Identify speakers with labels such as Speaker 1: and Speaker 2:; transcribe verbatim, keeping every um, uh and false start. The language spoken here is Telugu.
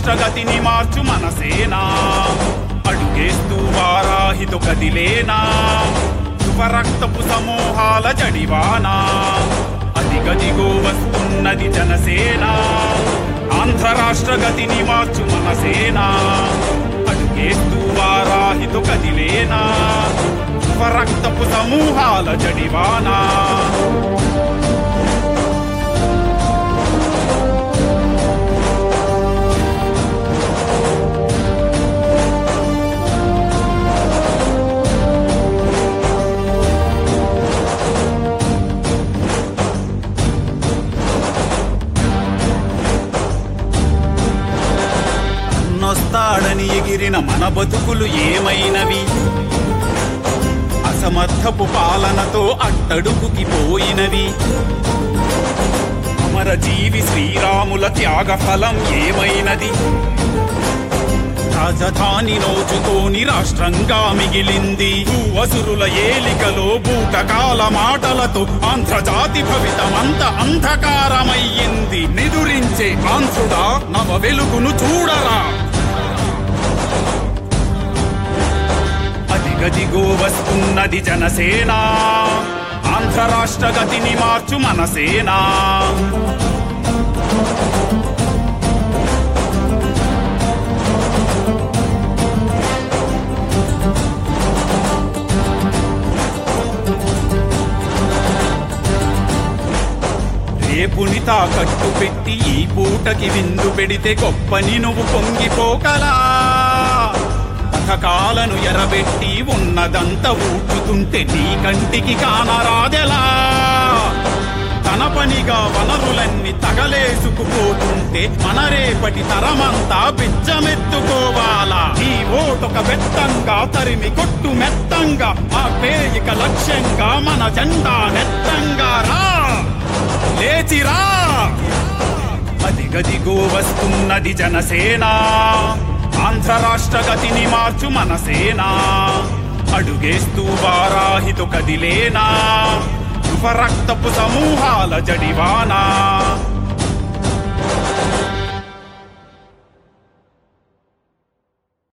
Speaker 1: రాష్ట్ర గతిని మార్చు మన సేన అడుగేస్తూ వారాహితో కదిలేనా శుభరక్తపు సమూహాల జడివానా అదిగదిగో వస్తున్నది జనసేన ఆంధ్ర రాష్ట్ర గతిని మార్చు మన సేన అడుగేస్తూ వారాహితో కదిలేనా శుభరక్తపు సమూహాల జడివానా వస్తాడని ఎగిరిన మన బతుకులు ఏమైనవి అసమర్థపు పాలనతో అట్టడుగుకి పోయినవి అమరజీవి శ్రీరాముల త్యాగ ఫలం ఏమైనది రాజధాని నోచుకోని రాష్ట్రంగా మిగిలింది భూవసురుల ఏలికలో బూటకాల మాటలతో ఆంధ్రజాతి భవితమంత అంధకారమయ్యింది నిదురించే ఆంధ్రుడా నవ వెలుగును చూడరా అదిగదిగో వస్తున్నది జనసేన ఆంధ్ర రాష్ట్ర గతిని మార్చు మన సేన రేపుని తాకట్టు పెట్టి ఈ పూటకి విందు పెడితే గొప్పని నువ్వు పొంగిపోకలా పథకాలను ఎరబెట్టి ఉన్నదంతా ఊటుతుంటే నీ కంటికి కానరాదెలా తన పనిగా వనరులన్నీ తగలేసుకుపోతుంటే మన రేపటి తరమంతా బిచ్చమెత్తుకోవాలా ఈ ఓటొక బెత్తంగా తరిమి కొట్టు మెత్తంగా ఆ పేయిక లక్ష్యంగా మన జెండా నెత్తంగా రా లేచిరా అదిగదిగో వస్తున్నది జనసేన ఆంధ్ర రాష్ట్ర గతిని మార్చు మన సేన అడుగేస్తూ వారాహితో కదిలేనా శుభరక్తపు సమూహాల జడివానా